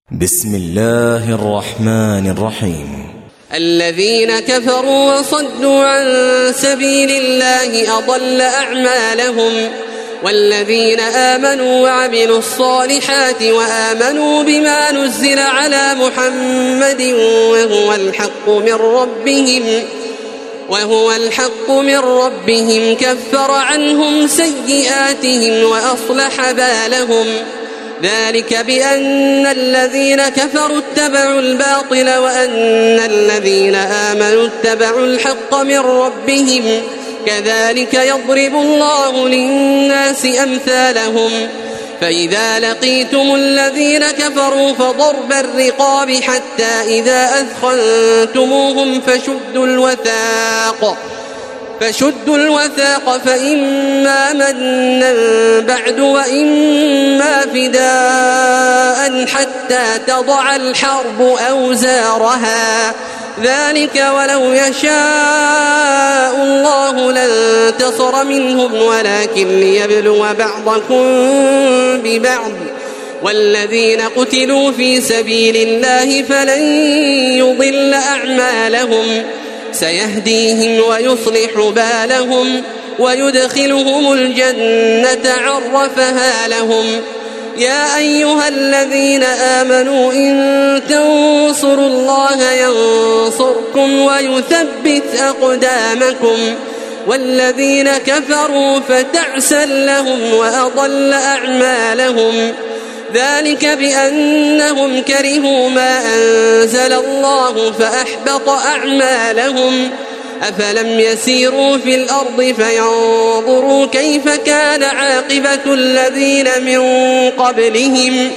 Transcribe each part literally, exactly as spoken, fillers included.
بسم الله الرحمن الرحيم. الذين كفروا وصدوا عن سبيل الله أضل أعمالهم، والذين آمنوا وعملوا الصالحات وآمنوا بما نزل على محمد وهو الحق من ربهم وهو الحق من ربهم كفر عنهم سيئاتهم وأصلح بالهم. ذلك بأن الذين كفروا اتبعوا الباطل وأن الذين آمنوا اتبعوا الحق من ربهم، كذلك يضرب الله للناس أمثالهم. فإذا لقيتم الذين كفروا فضرب الرقاب حتى إذا أثخنتموهم فشدوا الوثاق فشدوا الوثاق فإما منا بعد وإما فداء حتى تضع الحرب أوزارها، ذلك ولو يشاء الله لانتصر منهم ولكن ليبلو بعضكم ببعض، والذين قتلوا في سبيل الله فلن يضل أعمالهم، سيهديهم ويصلح بالهم ويدخلهم الجنة عرفها لهم. يا أيها الذين آمنوا إن تنصروا الله ينصركم ويثبت أقدامكم، والذين كفروا فتعسا لهم وأضل أعمالهم. ذلك بأنهم كرهوا ما أنزل الله فأحبط أعمالهم. أفلم يسيروا في الأرض فينظروا كيف كان عاقبة الذين من قبلهم،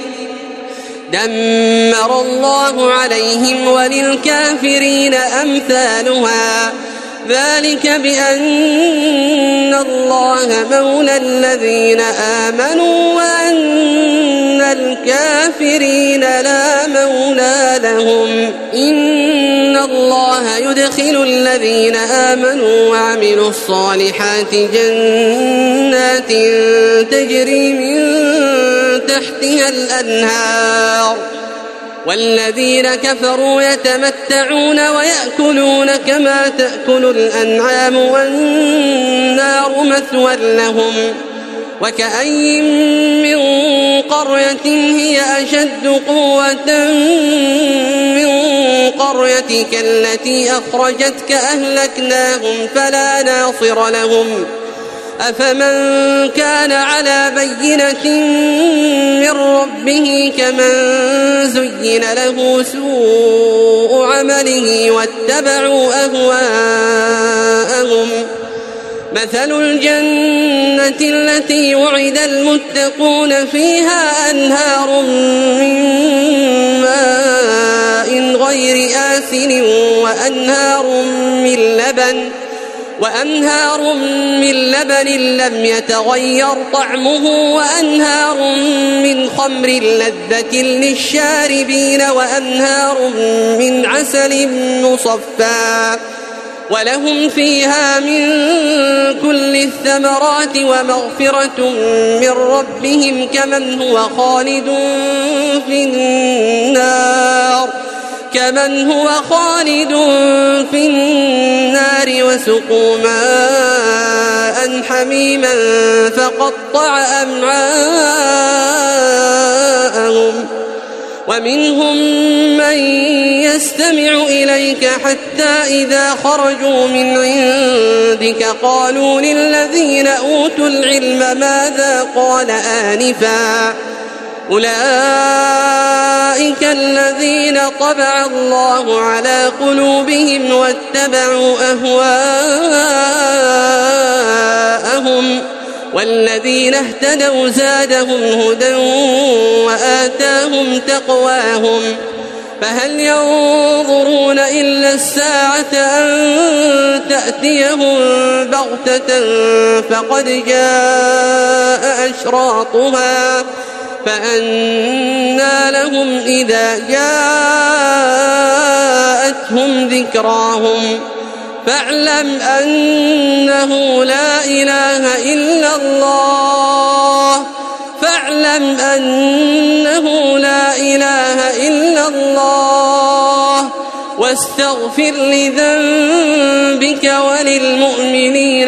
دمر الله عليهم وللكافرين أمثالها. ذلك بأن الله مولى الذين آمنوا وأن الكافرين لا مولى لهم. إن الله يدخل الذين آمنوا وعملوا الصالحات جنات تجري من تحتها الأنهار، والذين كفروا يتمتعون ويأكلون كما تأكل الأنعام والنار مثوى لهم. وكأين من قرية هي أشد قوة من قريتك التي أخرجتك أهلكناهم فلا ناصر لهم. أفمن كان على بينة من ربه كمن زين له سوء عمله واتبعوا أهواءهم. مثل الجنة التي وعد المتقون فيها أنهار من ماء غير آسن وأنهار من لبن وأنهار من لبن لم يتغير طعمه وأنهار من خمر لذة للشاربين وأنهار من عسل مصفى، ولهم فيها من كل الثمرات ومغفرة من ربهم كمن هو خالد في النار كمن هو خالد في النار وسقوا ماء حميما فقطع أمعاءهم. ومنهم من يستمع إليك حتى إذا خرجوا من عندك قالوا للذين أوتوا العلم ماذا قال آنفا، أولئك الذين طبع الله على قلوبهم واتبعوا أهواءهم، والذين اهتدوا زادهم هدى وآتاهم تقواهم. فهل ينظرون إلا الساعة أن تأتيهم بغتة فقد جاء أشراطها، فأنى لهم إذا جاءتهم ذكراهم. فاعلم أنه لا إله إلا الله فاعلم أنه أنه لا إله إلا الله واستغفر لذنبك وللمؤمنين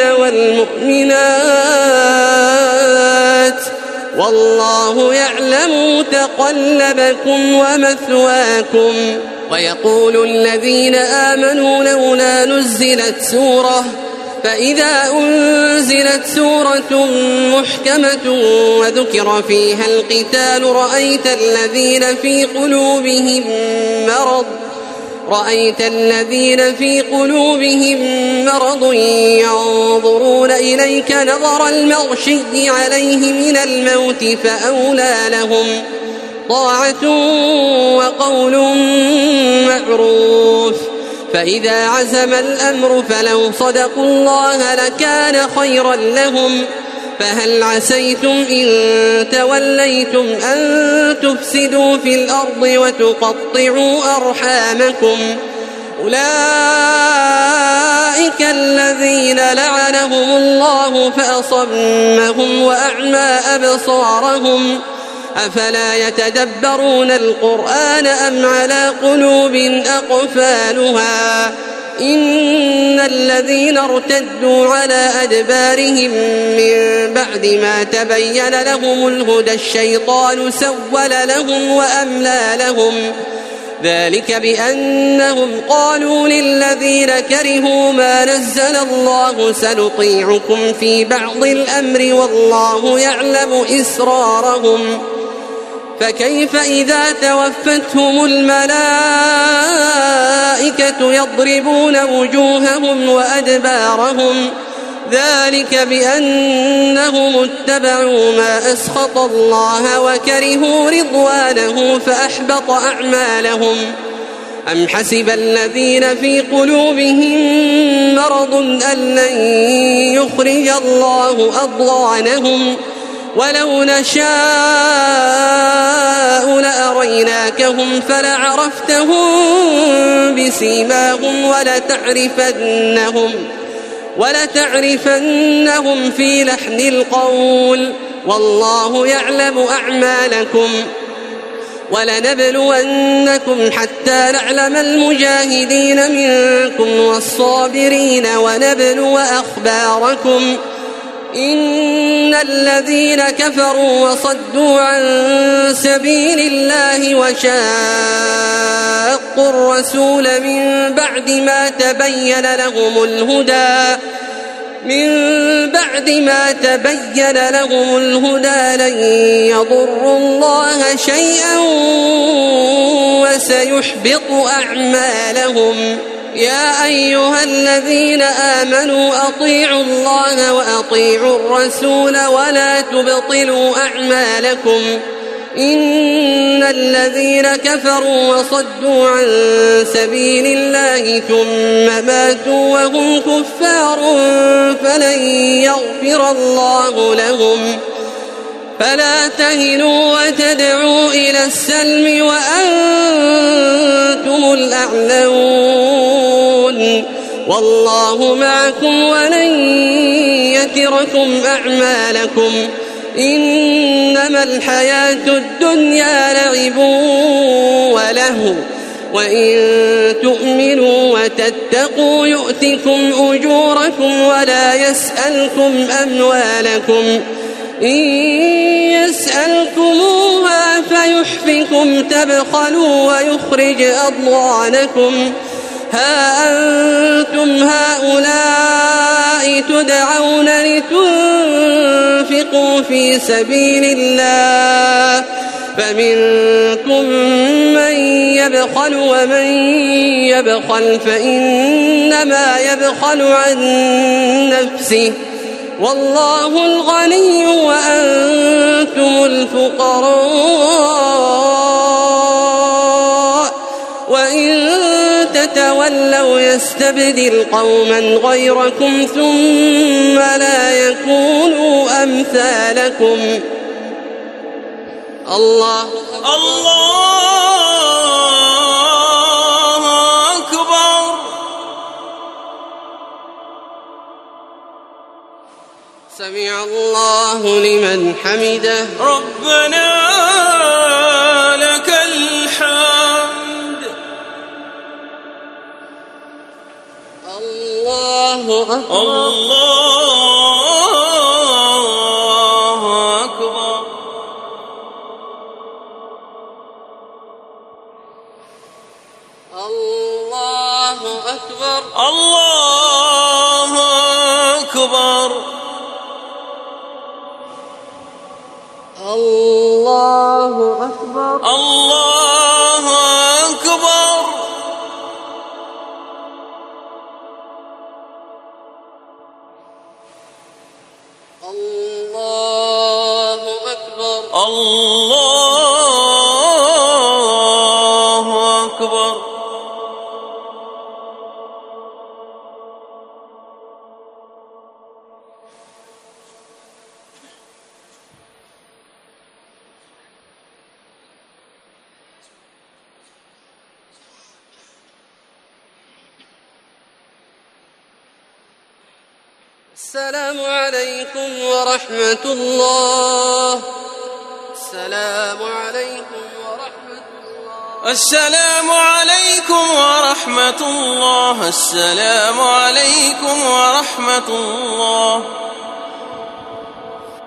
والمؤمنات والله يعلم متقلبكم ومثواكم. ويقول الذين آمنوا لولا نزلت سورة فإذا أنزلت سورة محكمة وذكر فيها القتال رأيت الذين في قلوبهم مرض رأيت الذين في قلوبهم مرض ينظرون إليك نظر المغشي عليه من الموت فأولى لهم طاعة وقول معروف. فإذا عزم الأمر فلو صدقوا الله لكان خيرا لهم. فهل عسيتم إن توليتم أن تفسدوا في الأرض وتقطعوا أرحامكم أولئك الذين لعنهم الله فأصمهم وأعمى أبصارهم أفلا يتدبرون القرآن أم على قلوب أقفالها إن الذين ارتدوا على أدبارهم من بعد ما تبين لهم الهدى الشيطان سول لهم وأملى لهم ذلك بأنهم قالوا للذين كرهوا ما نزل الله سنطيعكم في بعض الأمر والله يعلم إسرارهم فكيف إذا توفتهم الملائكة يضربون وجوههم وأدبارهم ذلك بأنهم اتبعوا ما أسخط الله وكرهوا رضوانه فأحبط أعمالهم. أم حسب الذين في قلوبهم مرض أن لن يخرج الله أضغانهم ولو نشاء لأريناكهم فلعرفتهم بسيماهم ولتعرفنهم ولتعرفنهم في لحن القول والله يعلم أعمالكم. ولنبلونكم حتى نعلم المجاهدين منكم والصابرين ونبلو أخباركم إن الذين كفروا وصدوا عن سبيل الله وشاقوا الرسول من بعد ما تبين لهم الهدى من بعد ما تبين لهم الهدى لن يضروا الله شيئا وسيحبط أعمالهم. يا أيها الذين آمنوا أطيعوا الله وأطيعوا الرسول ولا تبطلوا أعمالكم إن الذين كفروا وصدوا عن سبيل الله ثم ماتوا وهم كفار فلن يغفر الله لهم. فلا تهنوا وتدعوا إلى السلم وأنتم الأعلون والله معكم ولن يتركم أعمالكم إنما الحياة الدنيا لعب ولهو وإن تؤمنوا وتتقوا يؤتكم أجوركم ولا يسألكم أموالكم إن يسألكموها فيحفكم تبخلوا ويخرج أضغانكم ها أنتم هؤلاء تدعون لتنفقوا في سبيل الله فمنكم من يبخل ومن يبخل فإنما يبخل عن نفسه والله الغني وأنتم الفقراء وإن تتولوا يستبدل قوما غيركم ثم لا يكونوا أمثالكم. الله الله أكبر. سمع الله لمن حمده. ربنا أكبر الله أكبر الله أكبر الله أكبر الله أكبر الله أكبر الله أكبر الله أكبر السلام عليكم ورحمة الله. السلام عليكم ورحمة الله. السلام عليكم ورحمة الله. السلام عليكم ورحمة الله.